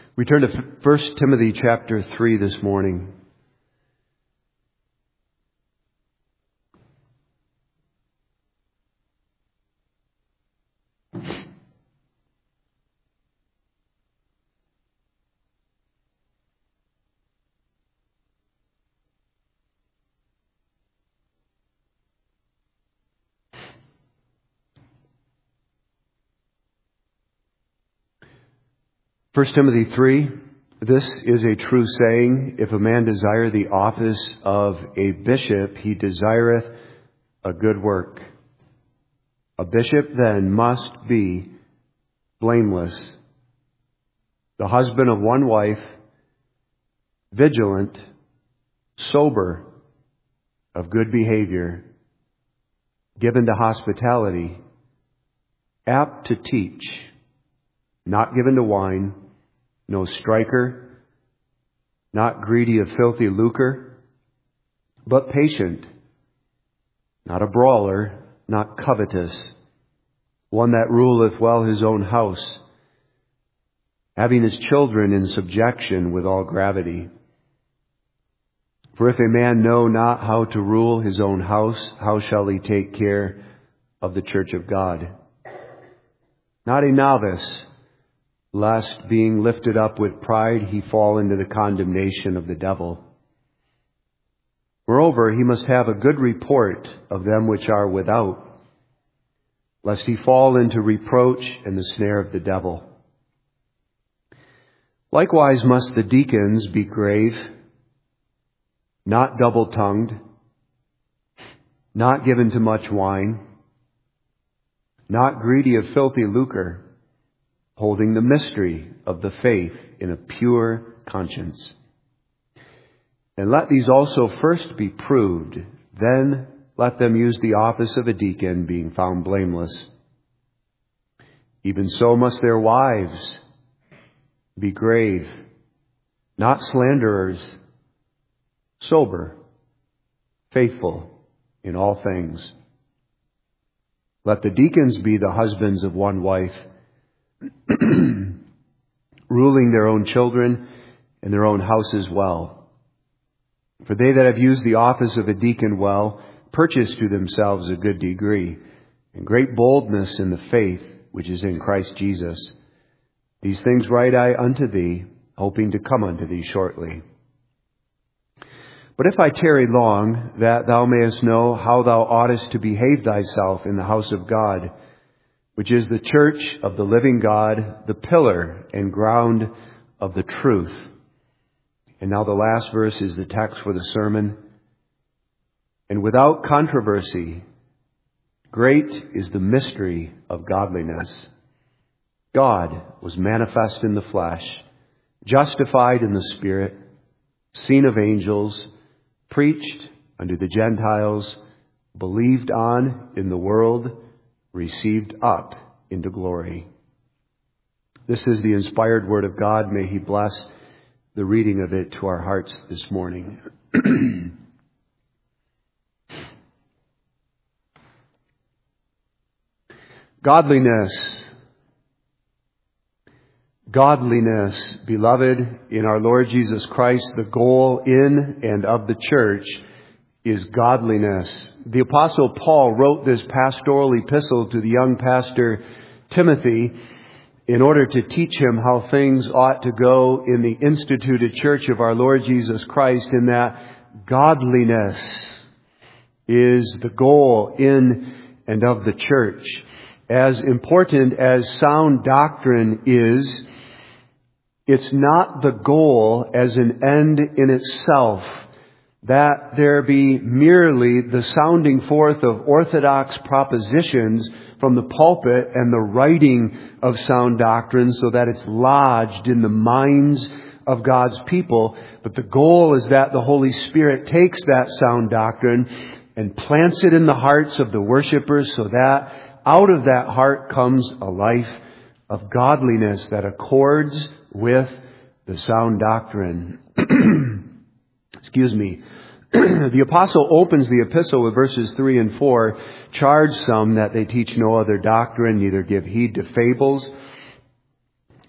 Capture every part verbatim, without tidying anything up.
We turn to First Timothy chapter three this morning. First Timothy three, this is a true saying, if a man desire the office of a bishop, he desireth a good work. A bishop then must be blameless, the husband of one wife, vigilant, sober, of good behavior, given to hospitality, apt to teach, not given to wine, no striker, not greedy of filthy lucre, but patient, not a brawler, not covetous, one that ruleth well his own house, having his children in subjection with all gravity. For if a man know not how to rule his own house, how shall he take care of the church of God? Not a novice, lest being lifted up with pride he fall into the condemnation of the devil. Moreover, he must have a good report of them which are without, lest he fall into reproach and the snare of the devil. Likewise must the deacons be grave, not double-tongued, not given to much wine, not greedy of filthy lucre, holding the mystery of the faith in a pure conscience. And let these also first be proved, then let them use the office of a deacon, being found blameless. Even so must their wives be grave, not slanderers, sober, faithful in all things. Let the deacons be the husbands of one wife, ruling their own children and their own houses well. For they that have used the office of a deacon well purchase to themselves a good degree and great boldness in the faith which is in Christ Jesus. These things write I unto thee, hoping to come unto thee shortly. But if I tarry long, that thou mayest know how thou oughtest to behave thyself in the house of God, which is the church of the living God, the pillar and ground of the truth. And now the last verse is the text for the sermon. And without controversy, great is the mystery of godliness. God was manifest in the flesh, justified in the Spirit, seen of angels, preached unto the Gentiles, believed on in the world, received up into glory. This is the inspired word of God. May He bless the reading of it to our hearts this morning. Godliness. Godliness, beloved, in our Lord Jesus Christ, the goal in and of the church is godliness. The Apostle Paul wrote this pastoral epistle to the young pastor Timothy in order to teach him how things ought to go in the instituted church of our Lord Jesus Christ, in that godliness is the goal in and of the church. As important as sound doctrine is, it's not the goal as an end in itself, that there be merely the sounding forth of orthodox propositions from the pulpit and the writing of sound doctrine so that it's lodged in the minds of God's people. But the goal is that the Holy Spirit takes that sound doctrine and plants it in the hearts of the worshipers so that out of that heart comes a life of godliness that accords with the sound doctrine. Excuse me. The apostle opens the epistle with verses three and four. Charge some that they teach no other doctrine, neither give heed to fables,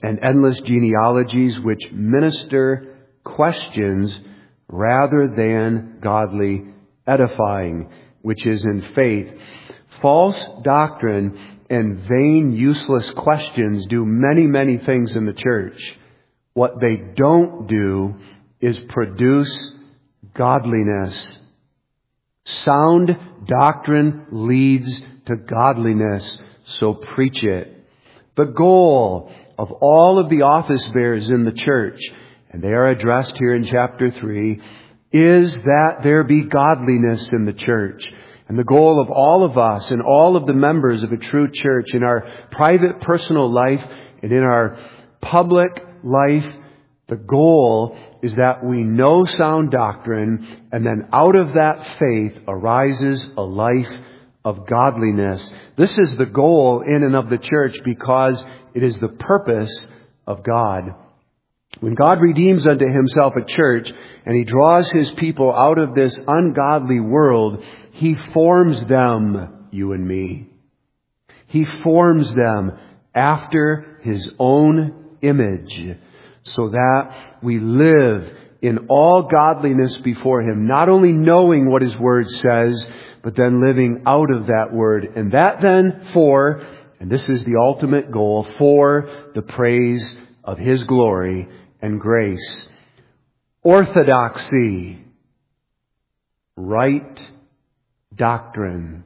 and endless genealogies which minister questions rather than godly edifying, which is in faith. False doctrine and vain, useless questions do many, many things in the church. What they don't do is produce godliness. Sound doctrine leads to godliness, so preach it. The goal of all of the office bearers in the church, and they are addressed here in chapter three, is that there be godliness in the church. And the goal of all of us and all of the members of a true church in our private personal life and in our public life, the goal is that we know sound doctrine, and then out of that faith arises a life of godliness. This is the goal in and of the church because it is the purpose of God. When God redeems unto himself a church and he draws his people out of this ungodly world, he forms them, you and me. He forms them after his own image so that we live in all godliness before him, not only knowing what his word says, but then living out of that word. And that then for, and this is the ultimate goal, for the praise of his glory and grace. Orthodoxy, right doctrine.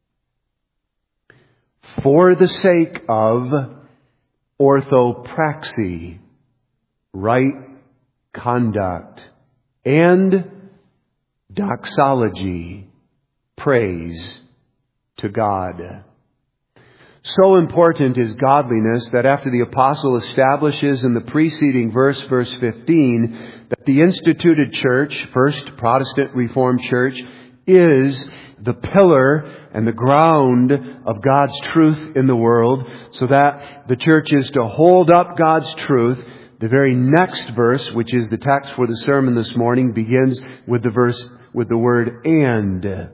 For the sake of orthopraxy, right conduct. And doxology, praise to God. So important is godliness that after the apostle establishes in the preceding verse, verse fifteen, that the instituted church, First Protestant Reformed Church, is the pillar and the ground of God's truth in the world, so that the church is to hold up God's truth. The very next verse, which is the text for the sermon this morning, begins with the verse with the word and.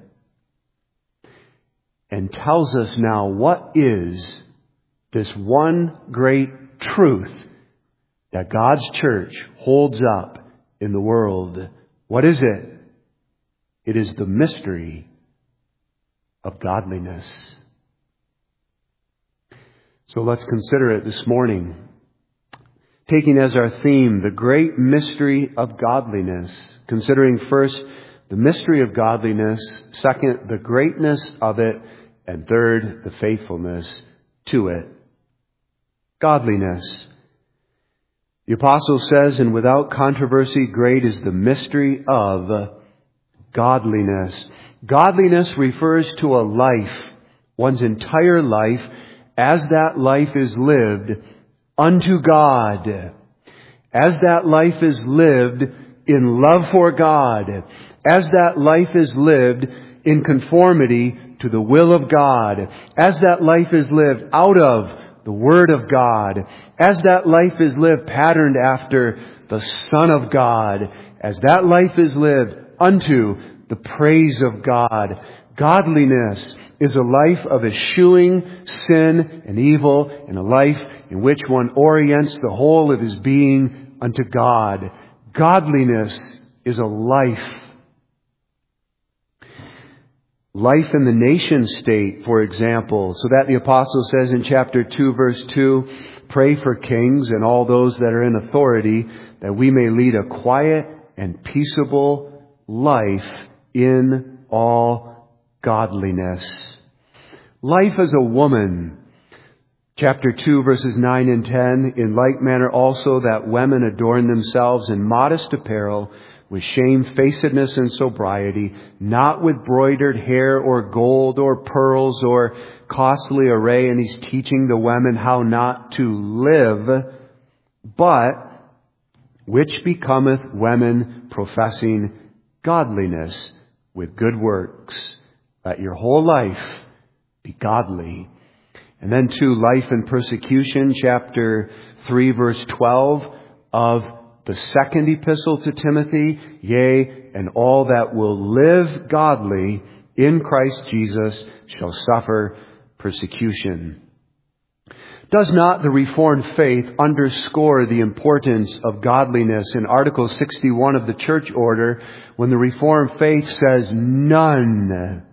And tells us now what is this one great truth that God's church holds up in the world. What is it? It is the mystery of godliness. So let's consider it this morning. Taking as our theme the great mystery of godliness. Considering first the mystery of godliness, second the greatness of it, and third, the faithfulness to it. Godliness. The apostle says, and without controversy, great is the mystery of godliness. Godliness refers to a life, one's entire life, as that life is lived unto God. As that life is lived in love for God. As that life is lived in conformity to the will of God, as that life is lived out of the Word of God, as that life is lived patterned after the Son of God, as that life is lived unto the praise of God. Godliness is a life of eschewing sin and evil, and a life in which one orients the whole of his being unto God. Godliness is a life. Life in the nation state, for example, so that the apostle says in chapter two, verse two, pray for kings and all those that are in authority, that we may lead a quiet and peaceable life in all godliness. Life as a woman, chapter two, verses nine and ten, in like manner also that women adorn themselves in modest apparel, with shamefacedness and sobriety, not with broidered hair or gold or pearls or costly array. And he's teaching the women how not to live, but which becometh women professing godliness with good works. Let your whole life be godly. And then to life and persecution, chapter three, verse twelve of the second epistle to Timothy, yea, and all that will live godly in Christ Jesus shall suffer persecution. Does not the Reformed faith underscore the importance of godliness in Article sixty-one of the Church Order, when the Reformed faith says none,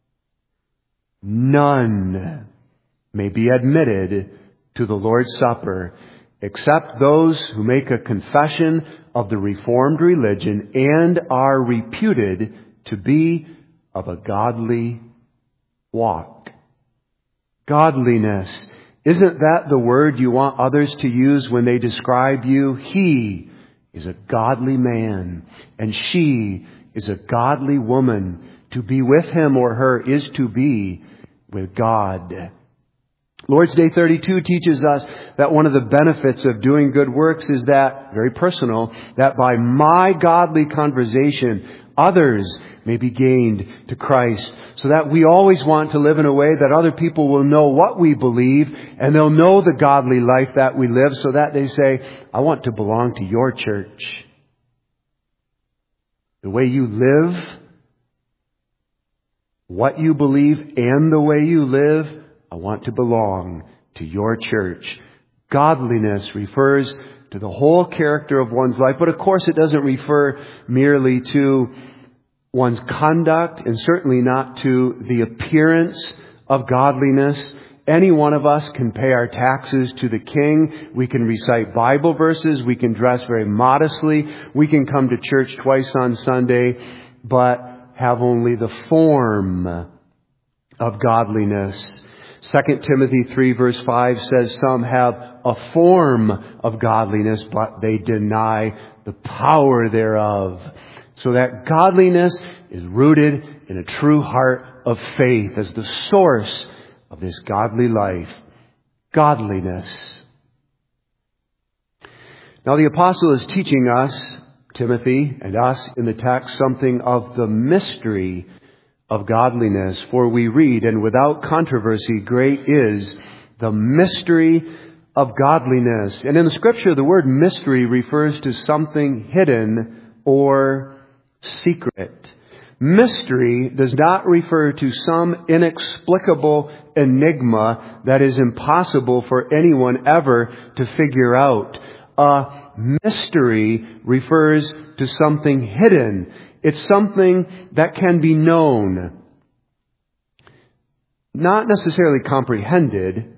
none may be admitted to the Lord's Supper except those who make a confession of the Reformed religion and are reputed to be of a godly walk. Godliness. Isn't that the word you want others to use when they describe you? He is a godly man, and she is a godly woman. To be with him or her is to be with God. Lord's Day thirty-two teaches us that one of the benefits of doing good works is that, very personal, that by my godly conversation, others may be gained to Christ. So that we always want to live in a way that other people will know what we believe, and they'll know the godly life that we live, so that they say, I want to belong to your church. The way you live, what you believe, and the way you live, I want to belong to your church. Godliness refers to the whole character of one's life, but of course it doesn't refer merely to one's conduct, and certainly not to the appearance of godliness. Any one of us can pay our taxes to the King. We can recite Bible verses. We can dress very modestly. We can come to church twice on Sunday, but have only the form of godliness. Second Timothy three verse five says some have a form of godliness, but they deny the power thereof. So that godliness is rooted in a true heart of faith as the source of this godly life. Godliness. Now the apostle is teaching us, Timothy and us in the text, something of the mystery of godliness. For we read, and without controversy, great is the mystery of godliness. And in the Scripture, the word mystery refers to something hidden or secret. Mystery does not refer to some inexplicable enigma that is impossible for anyone ever to figure out. A mystery refers to something hidden. It's something that can be known. Not necessarily comprehended.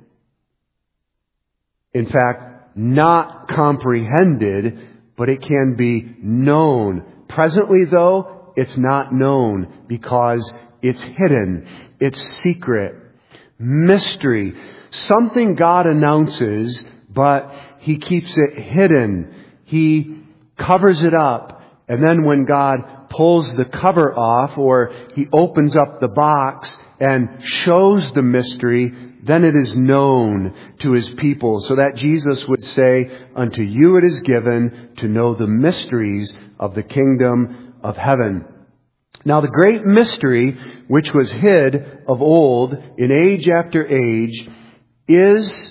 In fact, not comprehended, but it can be known. Presently, though, it's not known because it's hidden. It's secret. Mystery. Something God announces, but He keeps it hidden. He covers it up. And then when God pulls the cover off, or He opens up the box and shows the mystery, then it is known to His people. So that Jesus would say, unto you it is given to know the mysteries of the kingdom of heaven. Now the great mystery, which was hid of old in age after age, is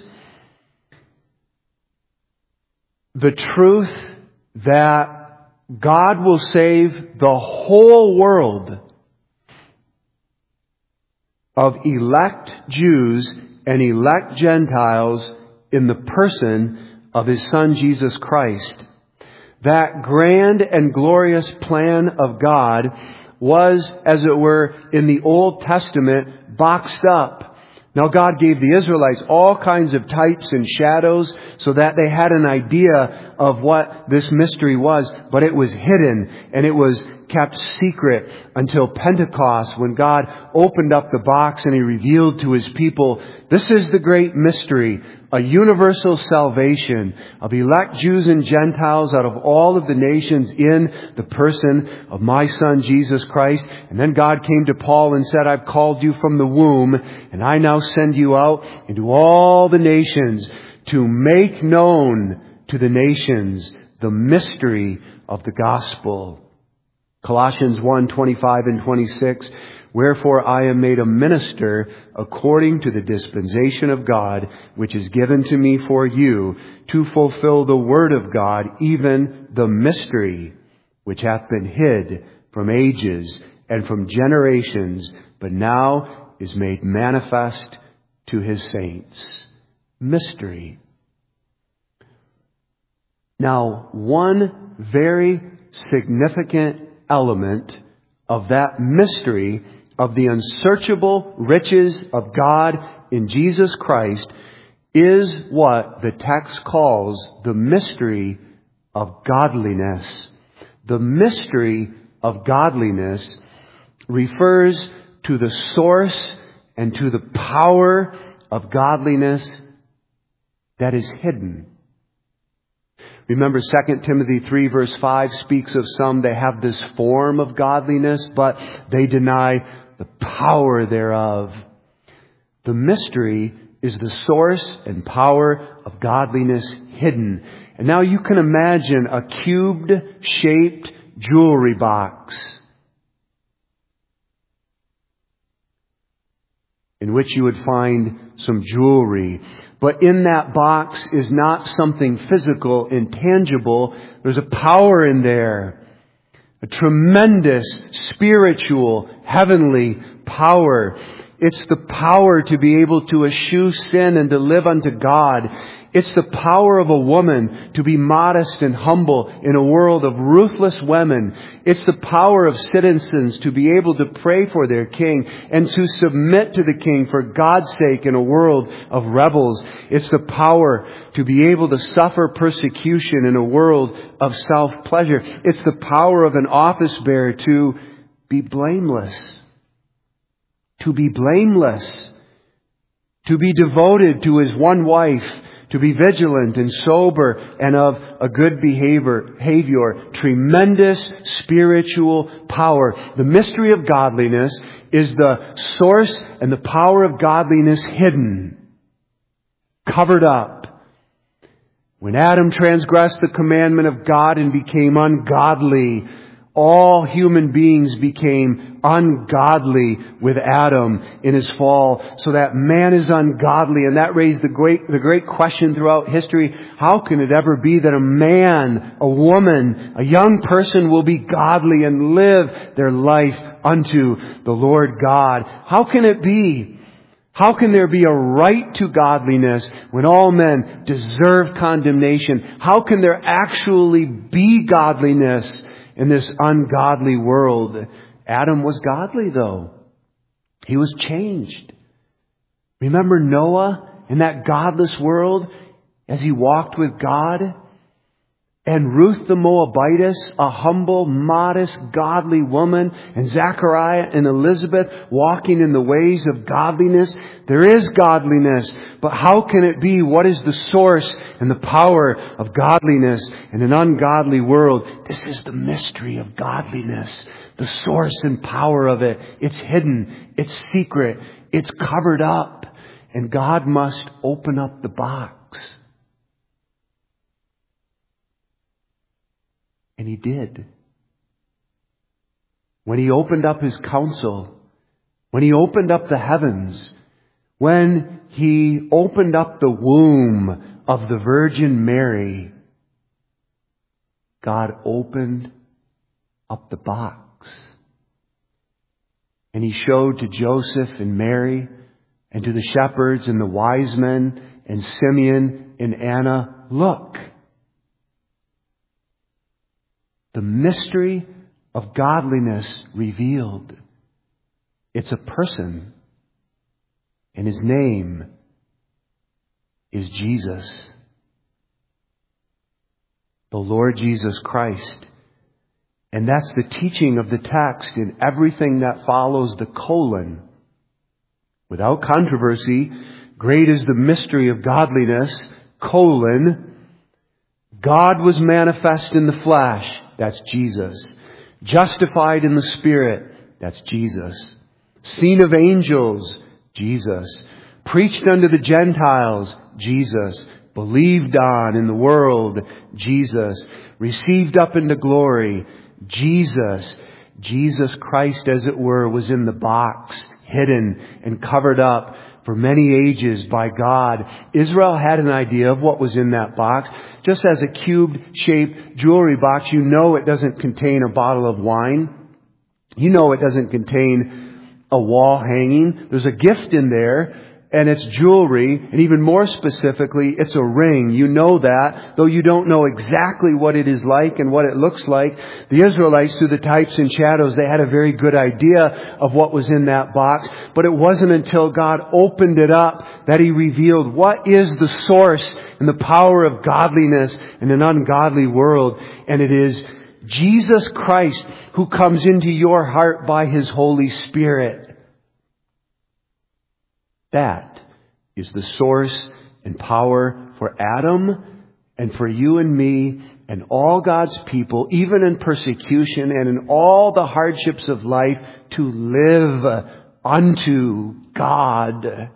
the truth that God will save the whole world of elect Jews and elect Gentiles in the person of His Son Jesus Christ. That grand and glorious plan of God was, as it were, in the Old Testament, boxed up. Now God gave the Israelites all kinds of types and shadows so that they had an idea of what this mystery was, but it was hidden and it was kept secret until Pentecost, when God opened up the box and He revealed to His people, this is the great mystery, a universal salvation of elect Jews and Gentiles out of all of the nations in the person of my Son Jesus Christ. And then God came to Paul and said, I've called you from the womb, and I now send you out into all the nations to make known to the nations the mystery of the gospel. Colossians one, twenty-five and twenty-six, wherefore I am made a minister according to the dispensation of God, which is given to me for you, to fulfill the word of God, even the mystery, which hath been hid from ages and from generations, but now is made manifest to His saints. mystery. Now, one very significant element of that mystery of the unsearchable riches of God in Jesus Christ is what the text calls the mystery of godliness. The mystery of godliness refers to the source and to the power of godliness that is hidden. Remember, Second Timothy three verse five speaks of some that have this form of godliness, but they deny the power thereof. The mystery is the source and power of godliness hidden. And now you can imagine a cubed-shaped jewelry box in which you would find some jewelry. But in that box is not something physical, intangible. There's a power in there. A tremendous spiritual, heavenly power. It's the power to be able to eschew sin and to live unto God. It's the power of a woman to be modest and humble in a world of ruthless women. It's the power of citizens to be able to pray for their king and to submit to the king for God's sake in a world of rebels. It's the power to be able to suffer persecution in a world of self-pleasure. It's the power of an office bearer to be blameless. To be blameless. To be devoted to his one wife. To be vigilant and sober and of a good behavior, behavior. Tremendous spiritual power. The mystery of godliness is the source and the power of godliness hidden. Covered up. When Adam transgressed the commandment of God and became ungodly, all human beings became ungodly with Adam in his fall. So that man is ungodly. And that raised the great, the great question throughout history. How can it ever be that a man, a woman, a young person will be godly and live their life unto the Lord God? How can it be? How can there be a right to godliness when all men deserve condemnation? How can there actually be godliness in this ungodly world? Adam was godly, though. He was changed. Remember Noah in that godless world as he walked with God? And Ruth the Moabitess, a humble, modest, godly woman, and Zechariah and Elizabeth walking in the ways of godliness. There is godliness, but how can it be? What is the source and the power of godliness in an ungodly world? This is the mystery of godliness. The source and power of it. It's hidden. It's secret. It's covered up. And God must open up the box. And He did. When He opened up His counsel, when He opened up the heavens, when He opened up the womb of the Virgin Mary, God opened up the box. And He showed to Joseph and Mary and to the shepherds and the wise men and Simeon and Anna, look, the mystery of godliness revealed. It's a person, and His name is Jesus. The Lord Jesus Christ. And that's the teaching of the text in everything that follows the colon. Without controversy, great is the mystery of godliness, colon. God was manifest in the flesh. That's Jesus. Justified in the Spirit. That's Jesus. Seen of angels. Jesus. Preached unto the Gentiles. Jesus. Believed on in the world. Jesus. Received up into glory. Jesus. Jesus Christ, as it were, was in the box, hidden and covered up for many ages by God. Israel had an idea of what was in that box. Just as a cube-shaped jewelry box, you know it doesn't contain a bottle of wine. You know it doesn't contain a wall hanging. There's a gift in there, and it's jewelry, and even more specifically, it's a ring. You know that, though you don't know exactly what it is like and what it looks like. The Israelites, through the types and shadows, they had a very good idea of what was in that box, but it wasn't until God opened it up that He revealed what is the source and the power of godliness in an ungodly world, and it is Jesus Christ who comes into your heart by His Holy Spirit. That is the source and power for Adam and for you and me and all God's people, even in persecution and in all the hardships of life, to live unto God.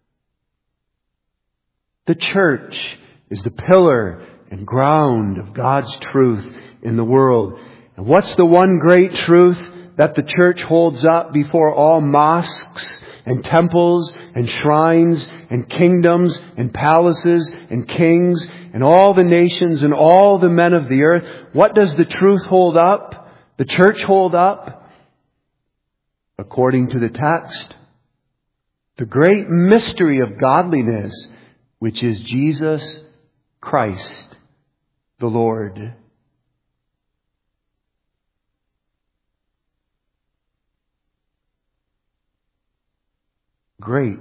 The church is the pillar and ground of God's truth in the world. And what's the one great truth that the church holds up before all mosques and temples and shrines and kingdoms and palaces and kings and all the nations and all the men of the earth? What does the truth hold up? The church hold up? According to the text, the great mystery of godliness, which is Jesus Christ, the Lord. Great,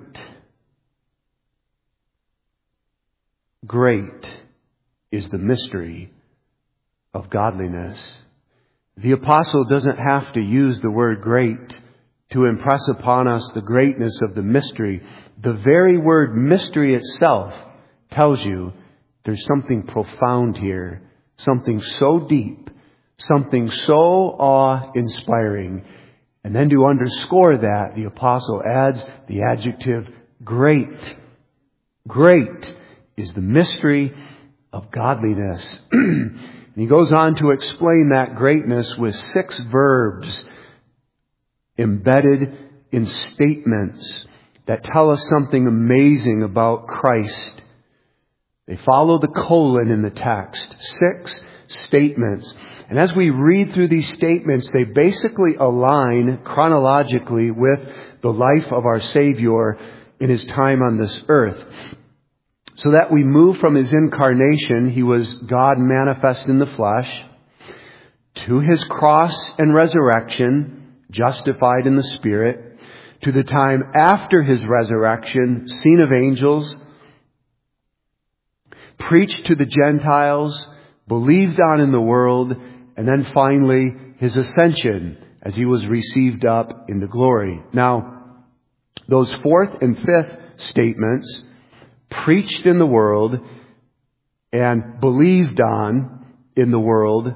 great is the mystery of godliness. The apostle doesn't have to use the word great to impress upon us the greatness of the mystery. The very word mystery itself tells you there's something profound here, something so deep, something so awe-inspiring. And then to underscore that, the apostle adds the adjective great. Great is the mystery of godliness. And he goes on to explain that greatness with six verbs embedded in statements that tell us something amazing about Christ. They follow the colon in the text. Six statements. And as we read through these statements, they basically align chronologically with the life of our Savior in His time on this earth. So that we move from His incarnation, He was God manifest in the flesh, to His cross and resurrection, justified in the Spirit, to the time after His resurrection, seen of angels, preached to the Gentiles, believed on in the world, and then finally His ascension as He was received up into glory. Now, those fourth and fifth statements, preached in the world and believed on in the world,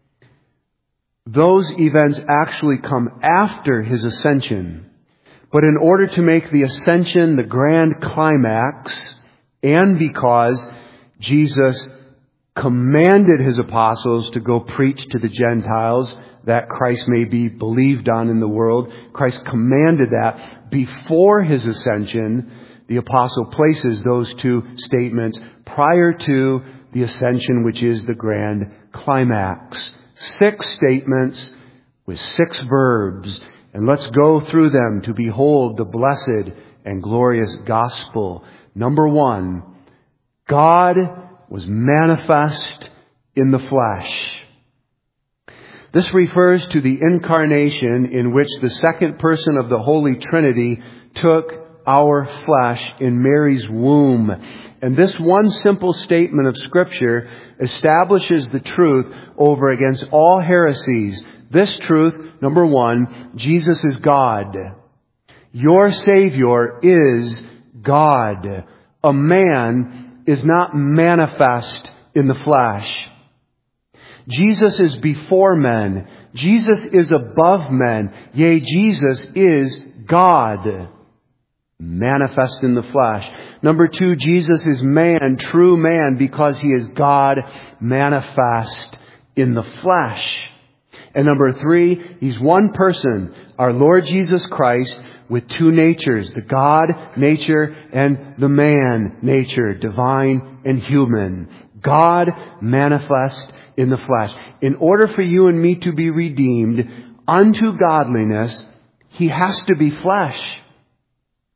those events actually come after His ascension. But in order to make the ascension the grand climax, and because Jesus commanded His apostles to go preach to the Gentiles that Christ may be believed on in the world, Christ commanded that before His ascension. The apostle places those two statements prior to the ascension, which is the grand climax. Six statements with six verbs. And let's go through them to behold the blessed and glorious gospel. Number one, God was manifest in the flesh. This refers to the incarnation in which the second person of the Holy Trinity took our flesh in Mary's womb. And this one simple statement of Scripture establishes the truth over against all heresies. This truth, number one, Jesus is God. Your Savior is God. A man is not manifest in the flesh. Jesus is before men. Jesus is above men. Yea, Jesus is God, manifest in the flesh. Number two, Jesus is man, true man, because He is God, manifest in the flesh. And number three, He's one person, our Lord Jesus Christ, with two natures, the God nature and the man nature, divine and human. God manifest in the flesh. In order for you and me to be redeemed unto godliness, He has to be flesh.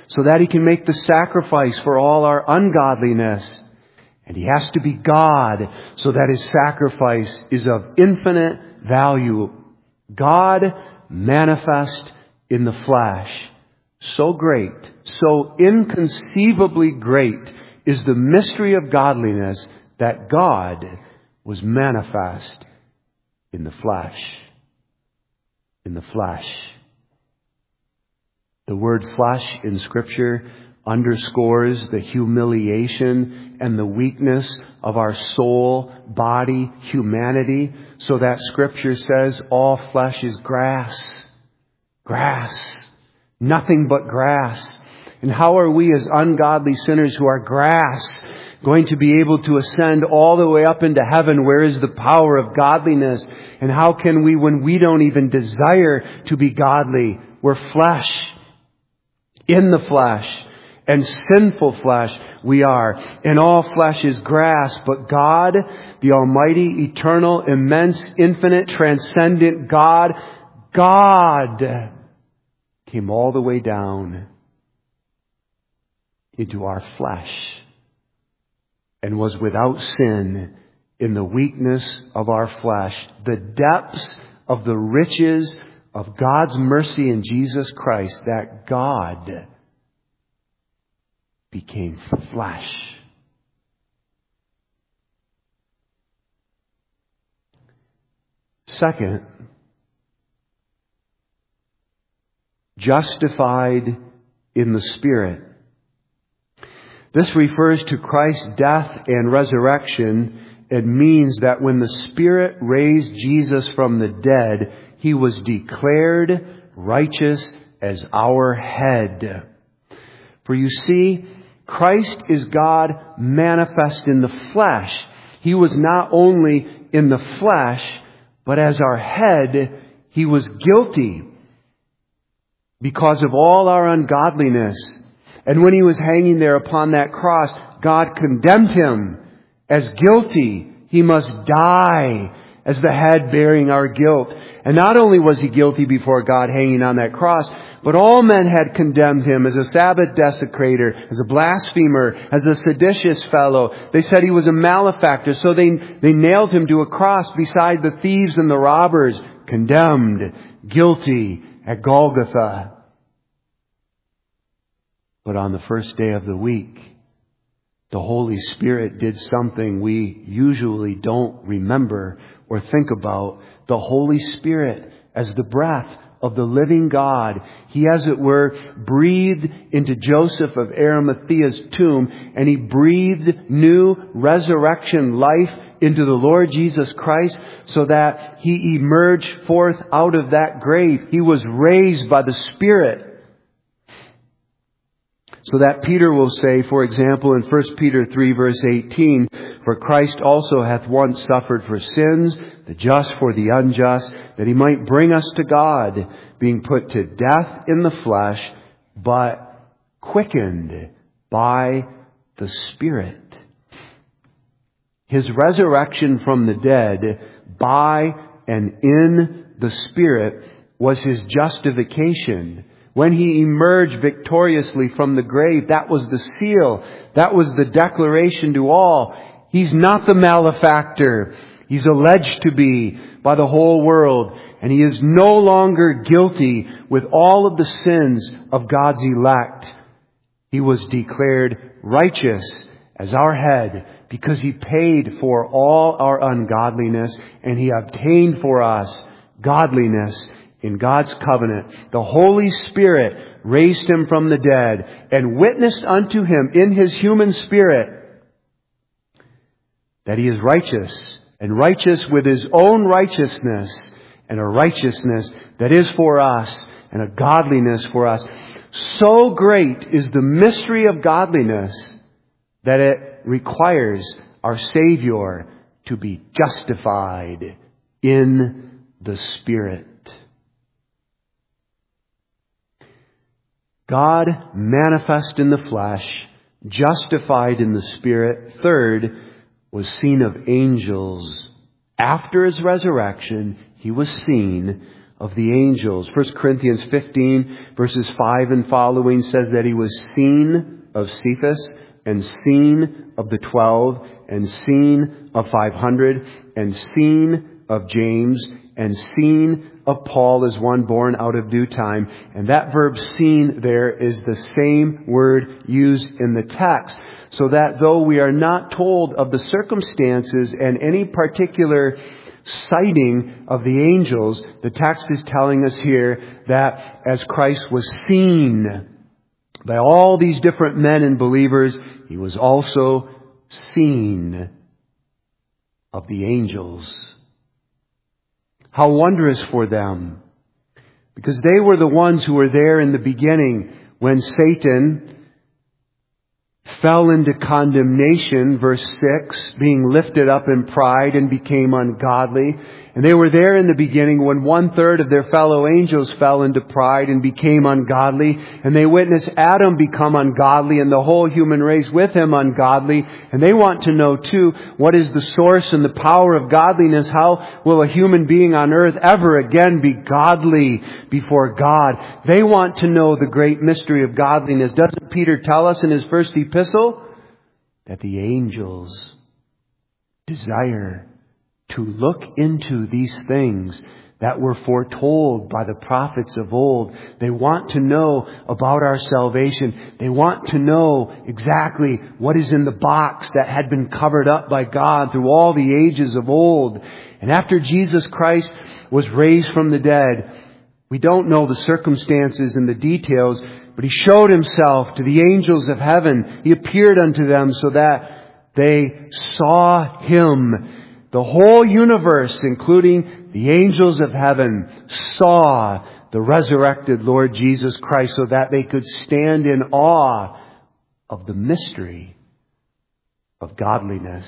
so that He can make the sacrifice for all our ungodliness. And He has to be God so that His sacrifice is of infinite value. God manifest in the flesh. So great, so inconceivably great is the mystery of godliness that God was manifest in the flesh. In the flesh. The word flesh in Scripture underscores the humiliation and the weakness of our soul, body, humanity, so that Scripture says all flesh is grass. Grass. Nothing but grass. And how are we as ungodly sinners who are grass going to be able to ascend all the way up into heaven? Where is the power of godliness? And how can we, when we don't even desire to be godly, we're flesh, in the flesh, and sinful flesh we are. And all flesh is grass, but God, the Almighty, eternal, immense, infinite, transcendent God, God came all the way down into our flesh and was without sin in the weakness of our flesh. The depths of the riches of God's mercy in Jesus Christ, that God became flesh. Second, justified in the Spirit. This refers to Christ's death and resurrection. It means that when the Spirit raised Jesus from the dead, He was declared righteous as our head. For you see, Christ is God manifest in the flesh. He was not only in the flesh, but as our head, He was guilty because of all our ungodliness. And when He was hanging there upon that cross, God condemned Him as guilty. He must die as the head bearing our guilt. And not only was He guilty before God hanging on that cross, but all men had condemned Him as a Sabbath desecrator, as a blasphemer, as a seditious fellow. They said He was a malefactor, so they, they nailed Him to a cross beside the thieves and the robbers, condemned, guilty at Golgotha. But on the first day of the week, the Holy Spirit did something we usually don't remember or think about. The Holy Spirit, as the breath of the living God, He, as it were, breathed into Joseph of Arimathea's tomb, and He breathed new resurrection life into the Lord Jesus Christ, so that He emerged forth out of that grave. He was raised by the Spirit. So that Peter will say, for example, in First Peter three verse eighteen, for Christ also hath once suffered for sins, the just for the unjust, that He might bring us to God, being put to death in the flesh, but quickened by the Spirit. His resurrection from the dead by and in the Spirit was His justification. When He emerged victoriously from the grave, that was the seal. That was the declaration to all. He's not the malefactor. He's alleged to be by the whole world. And He is no longer guilty with all of the sins of God's elect. He was declared righteous as our head because He paid for all our ungodliness, and He obtained for us godliness in God's covenant. The Holy Spirit raised Him from the dead and witnessed unto Him in His human spirit that He is righteous, and righteous with His own righteousness, and a righteousness that is for us, and a godliness for us. So great is the mystery of godliness that it requires our Savior to be justified in the Spirit. God manifest in the flesh, justified in the Spirit. Third, was seen of angels. After His resurrection, He was seen of the angels. First Corinthians fifteen, verses five and following says that he was seen of Cephas, and seen of the twelve, and seen of five hundred, and seen of James, and seen of Paul as one born out of due time. And that verb seen there is the same word used in the text. So that though we are not told of the circumstances and any particular sighting of the angels, the text is telling us here that as Christ was seen by all these different men and believers, he was also seen of the angels. How wondrous for them, because they were the ones who were there in the beginning when Satan fell into condemnation, verse six, being lifted up in pride and became ungodly. And they were there in the beginning when one third of their fellow angels fell into pride and became ungodly. And they witnessed Adam become ungodly and the whole human race with him ungodly. And they want to know too, what is the source and the power of godliness? How will a human being on earth ever again be godly before God? They want to know the great mystery of godliness. Doesn't Peter tell us in his first epistle that the angels desire to look into these things that were foretold by the prophets of old? They want to know about our salvation. They want to know exactly what is in the box that had been covered up by God through all the ages of old. And after Jesus Christ was raised from the dead, we don't know the circumstances and the details, but he showed himself to the angels of heaven. He appeared unto them so that they saw him. The whole universe, including the angels of heaven, saw the resurrected Lord Jesus Christ so that they could stand in awe of the mystery of godliness.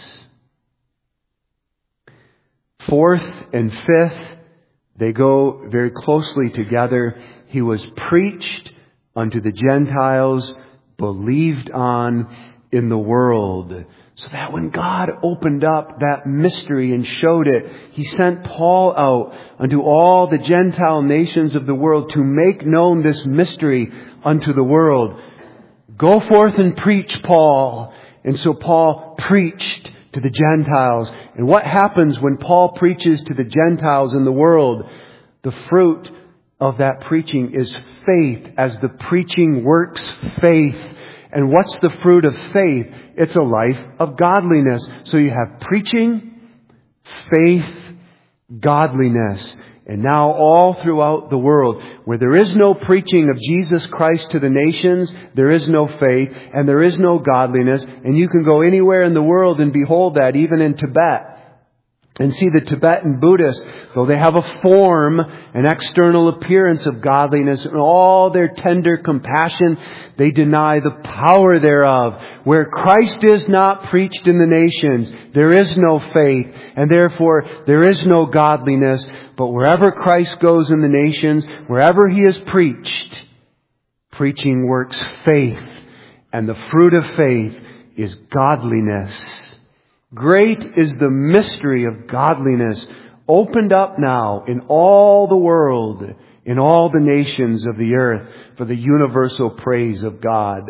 Fourth and fifth, they go very closely together. He was preached unto the Gentiles, believed on in the world. So that when God opened up that mystery and showed it, he sent Paul out unto all the Gentile nations of the world to make known this mystery unto the world. Go forth and preach, Paul. And so Paul preached to the Gentiles. And what happens when Paul preaches to the Gentiles in the world? The fruit of that preaching is faith, as the preaching works faith. And what's the fruit of faith? It's a life of godliness. So you have preaching, faith, godliness. And now all throughout the world, where there is no preaching of Jesus Christ to the nations, there is no faith and there is no godliness. And you can go anywhere in the world and behold that, even in Tibet. And see the Tibetan Buddhists, though they have a form, an external appearance of godliness, and all their tender compassion, they deny the power thereof. Where Christ is not preached in the nations, there is no faith, and therefore there is no godliness. But wherever Christ goes in the nations, wherever he is preached, preaching works faith, and the fruit of faith is godliness. Great is the mystery of godliness, opened up now in all the world, in all the nations of the earth, for the universal praise of God.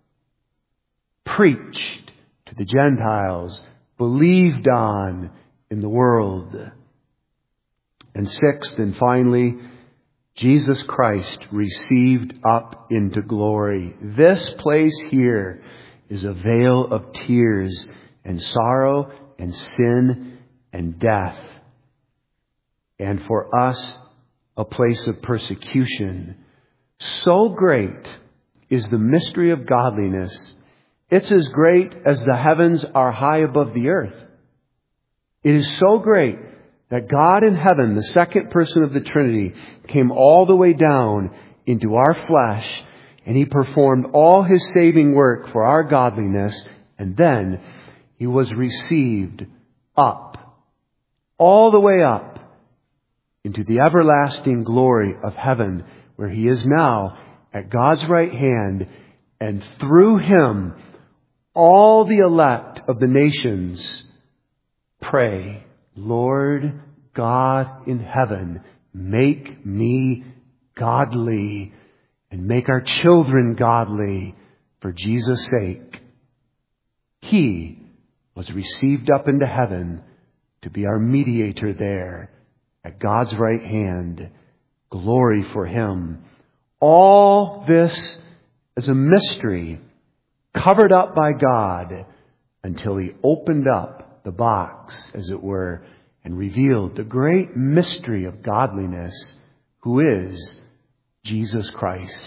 Preached to the Gentiles, believed on in the world. And sixth and finally, Jesus Christ received up into glory. This place here is a vale of tears and sorrow and sin and death. And for us, a place of persecution. So great is the mystery of godliness. It's as great as the heavens are high above the earth. It is so great that God in heaven, the second person of the Trinity, came all the way down into our flesh, and he performed all his saving work for our godliness, and then he was received up, all the way up, into the everlasting glory of heaven, where he is now at God's right hand, and through him, all the elect of the nations pray, Lord God in heaven, make me godly and make our children godly for Jesus' sake. He was received up into heaven to be our mediator there at God's right hand. Glory for Him. All this is a mystery covered up by God until He opened up the box, as it were, and revealed the great mystery of godliness, who is Jesus Christ.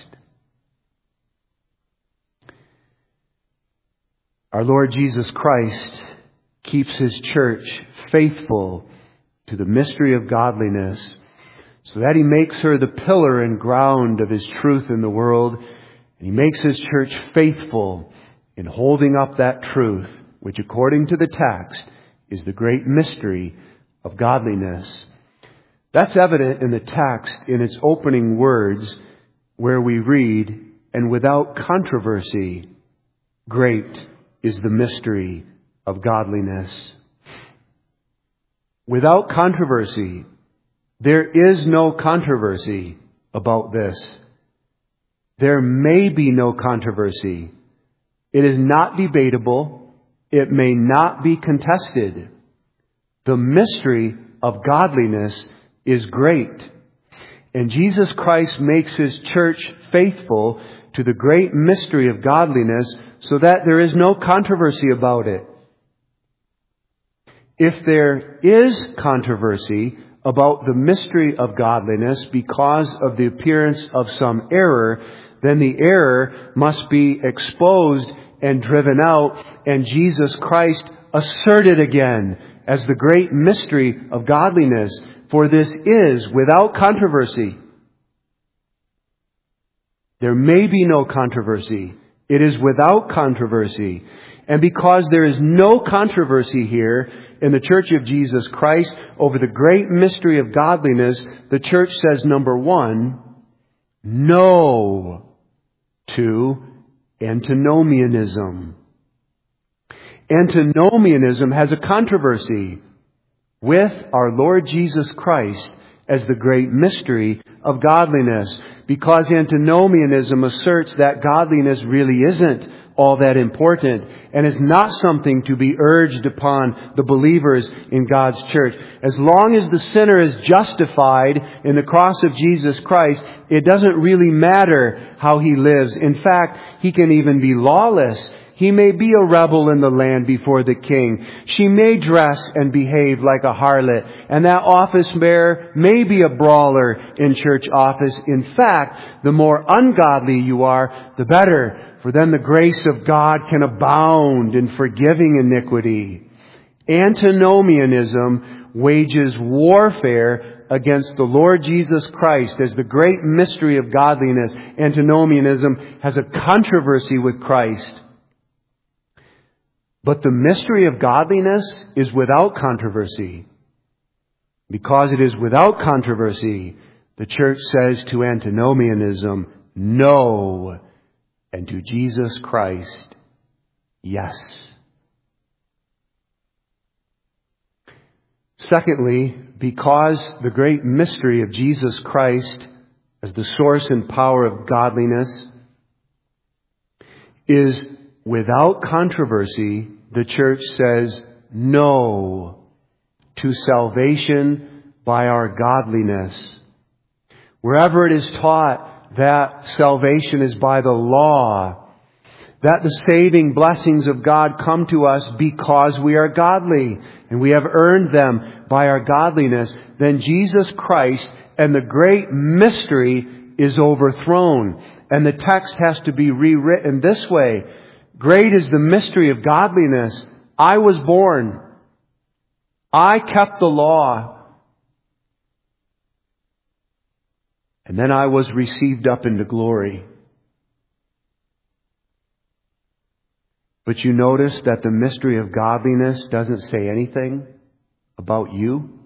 Our Lord Jesus Christ keeps His church faithful to the mystery of godliness, so that He makes her the pillar and ground of His truth in the world. And He makes His church faithful in holding up that truth, which according to the text is the great mystery of godliness. That's evident in the text in its opening words, where we read, "And without controversy, great is the mystery of godliness." Without controversy. There is no controversy about this. There may be no controversy. It is not debatable. It may not be contested. The mystery of godliness is great. And Jesus Christ makes His church faithful to the great mystery of godliness so that there is no controversy about it. If there is controversy about the mystery of godliness because of the appearance of some error, then the error must be exposed and driven out, and Jesus Christ asserted again as the great mystery of godliness. For this is without controversy. There may be no controversy. It is without controversy. And because there is no controversy here in the Church of Jesus Christ over the great mystery of godliness, the church says, number one, no to antinomianism. Antinomianism has a controversy with our Lord Jesus Christ as the great mystery of godliness, because antinomianism asserts that godliness really isn't all that important and is not something to be urged upon the believers in God's church. As long as the sinner is justified in the cross of Jesus Christ, it doesn't really matter how he lives. In fact, he can even be lawless. He may be a rebel in the land before the king. She may dress and behave like a harlot. And that office bearer may be a brawler in church office. In fact, the more ungodly you are, the better. For then the grace of God can abound in forgiving iniquity. Antinomianism wages warfare against the Lord Jesus Christ as the great mystery of godliness. Antinomianism has a controversy with Christ. But the mystery of godliness is without controversy. Because it is without controversy, the church says to antinomianism, no, and to Jesus Christ, yes. Secondly, because the great mystery of Jesus Christ as the source and power of godliness is without controversy, the church says no to salvation by our godliness. Wherever it is taught that salvation is by the law, that the saving blessings of God come to us because we are godly and we have earned them by our godliness, then Jesus Christ and the great mystery is overthrown. And the text has to be rewritten this way. Great is the mystery of godliness. I was born. I kept the law. And then I was received up into glory. But you notice that the mystery of godliness doesn't say anything about you.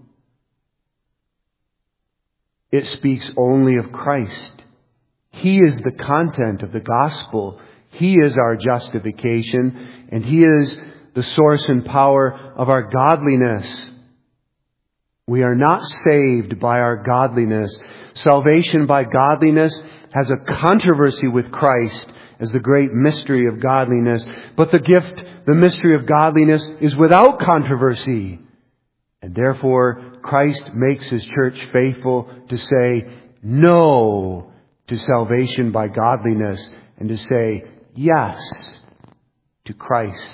It speaks only of Christ. He is the content of the gospel. He is our justification, and He is the source and power of our godliness. We are not saved by our godliness. Salvation by godliness has a controversy with Christ as the great mystery of godliness. But the gift, the mystery of godliness, is without controversy. And therefore, Christ makes His church faithful to say no to salvation by godliness and to say yes to Christ.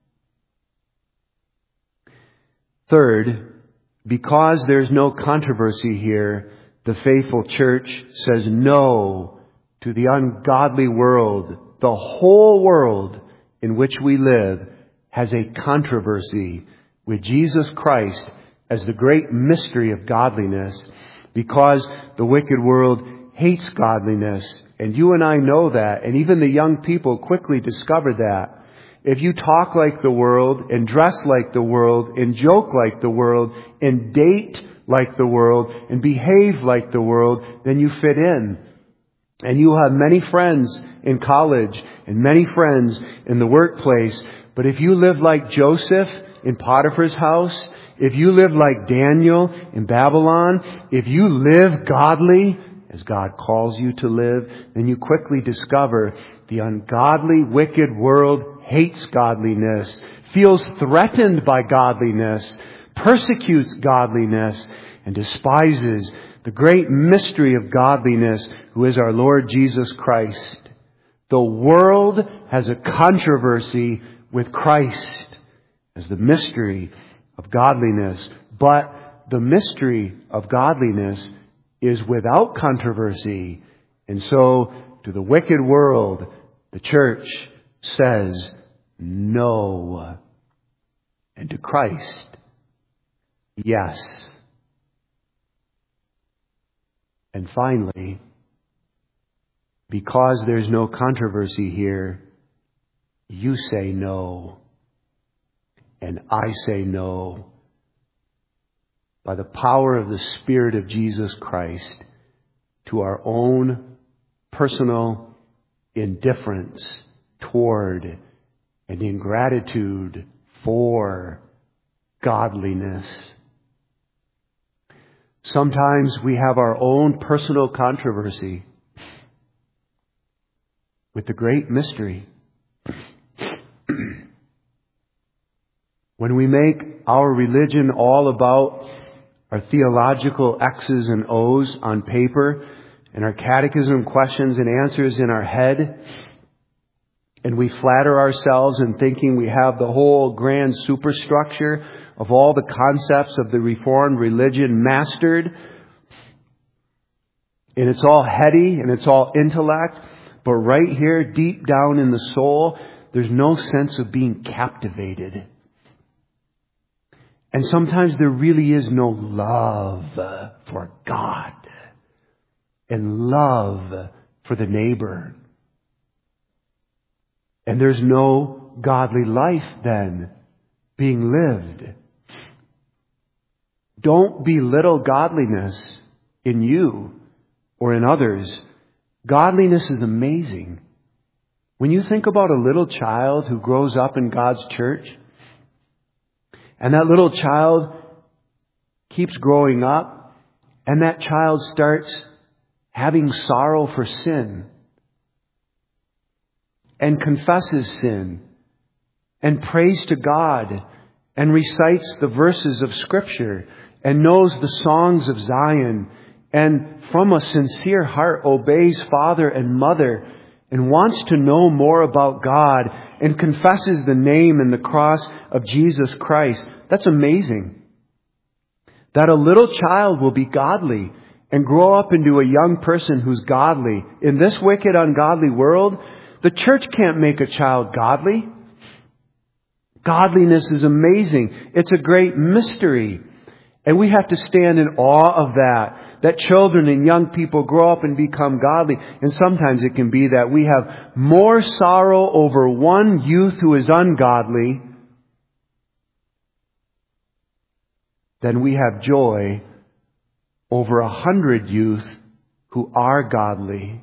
Third, because there's no controversy here, the faithful church says no to the ungodly world. The whole world in which we live has a controversy with Jesus Christ as the great mystery of godliness, because the wicked world hates godliness. And you and I know that, and even the young people quickly discover that. If you talk like the world and dress like the world and joke like the world and date like the world and behave like the world, then you fit in. And you have many friends in college and many friends in the workplace. But if you live like Joseph in Potiphar's house, if you live like Daniel in Babylon, if you live godly as God calls you to live, then you quickly discover the ungodly, wicked world hates godliness, feels threatened by godliness, persecutes godliness, and despises the great mystery of godliness, who is our Lord Jesus Christ. The world has a controversy with Christ as the mystery of godliness, but the mystery of godliness is without controversy. And so, to the wicked world, the church says no. And to Christ, yes. And finally, because there's no controversy here, you say no. And I say no. By the power of the Spirit of Jesus Christ, to our own personal indifference toward and ingratitude for godliness. Sometimes we have our own personal controversy with the great mystery. When we make our religion all about our theological X's and O's on paper and our catechism questions and answers in our head, and we flatter ourselves in thinking we have the whole grand superstructure of all the concepts of the Reformed religion mastered, and it's all heady and it's all intellect, but right here, deep down in the soul, there's no sense of being captivated. And sometimes there really is no love for God and love for the neighbor. And there's no godly life then being lived. Don't belittle godliness in you or in others. Godliness is amazing. When you think about a little child who grows up in God's church, and that little child keeps growing up, and that child starts having sorrow for sin, and confesses sin, and prays to God, and recites the verses of Scripture, and knows the songs of Zion, and from a sincere heart obeys father and mother, and wants to know more about God, and confesses the name and the cross of Jesus Christ. That's amazing. That a little child will be godly and grow up into a young person who's godly. In this wicked, ungodly world, the church can't make a child godly. Godliness is amazing. It's a great mystery. And we have to stand in awe of that. That children and young people grow up and become godly. And sometimes it can be that we have more sorrow over one youth who is ungodly than we have joy over a hundred youth who are godly.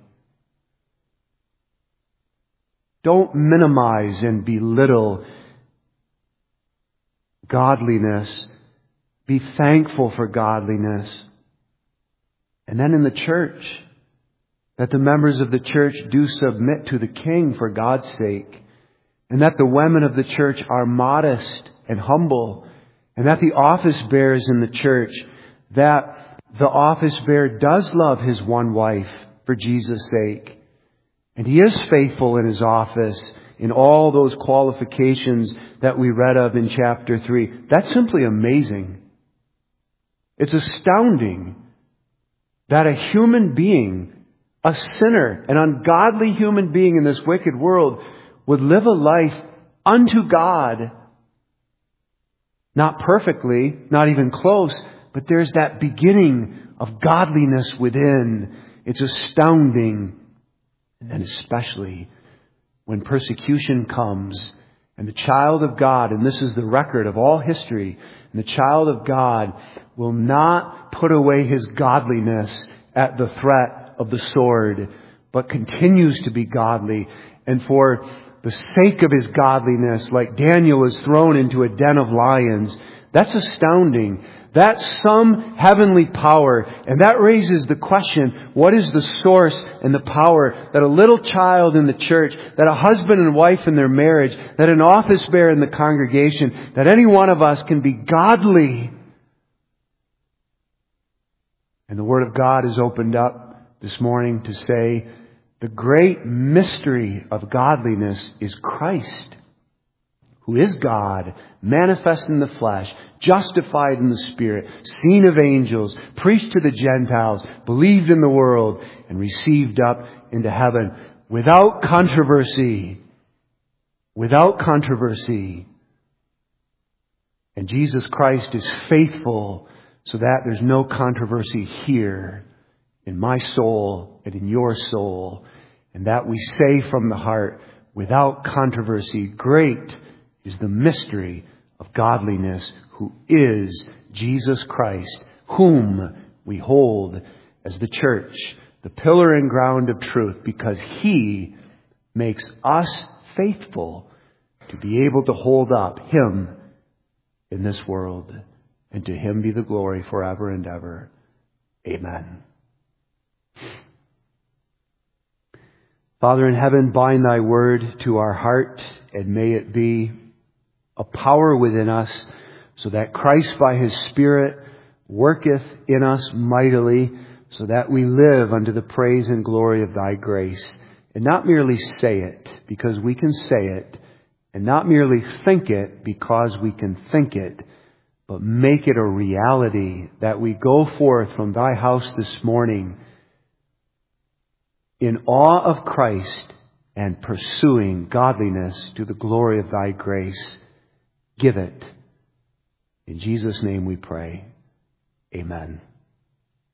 Don't minimize and belittle godliness Be thankful for godliness. And then in the church, that the members of the church do submit to the king for God's sake. And that the women of the church are modest and humble. And that the office bearers in the church, that the office bearer does love his one wife for Jesus' sake. And he is faithful in his office in all those qualifications that we read of in chapter three. That's simply amazing. It's astounding that a human being, a sinner, an ungodly human being in this wicked world would live a life unto God. Not perfectly, not even close, but there's that beginning of godliness within. It's astounding. And especially when persecution comes and the child of God, and this is the record of all history, and the child of God will not put away his godliness at the threat of the sword, but continues to be godly. And for the sake of his godliness, like Daniel is thrown into a den of lions, that's astounding. That's some heavenly power. And that raises the question, what is the source and the power that a little child in the church, that a husband and wife in their marriage, that an office bearer in the congregation, that any one of us can be godly? And the Word of God is opened up this morning to say, the great mystery of godliness is Christ, who is God, manifest in the flesh, justified in the Spirit, seen of angels, preached to the Gentiles, believed in the world, and received up into heaven without controversy. Without controversy. And Jesus Christ is faithful so that there's no controversy here in my soul and in your soul. And that we say from the heart, without controversy, great is the mystery of godliness, who is Jesus Christ, whom we hold as the church, the pillar and ground of truth, because He makes us faithful to be able to hold up Him in this world. And to Him be the glory forever and ever. Amen. Father in heaven, bind Thy word to our heart, and may it be a power within us, so that Christ by His Spirit worketh in us mightily, so that we live unto the praise and glory of Thy grace. And not merely say it because we can say it, and not merely think it because we can think it, but make it a reality that we go forth from Thy house this morning in awe of Christ and pursuing godliness to the glory of Thy grace. Give it. In Jesus' name we pray. Amen.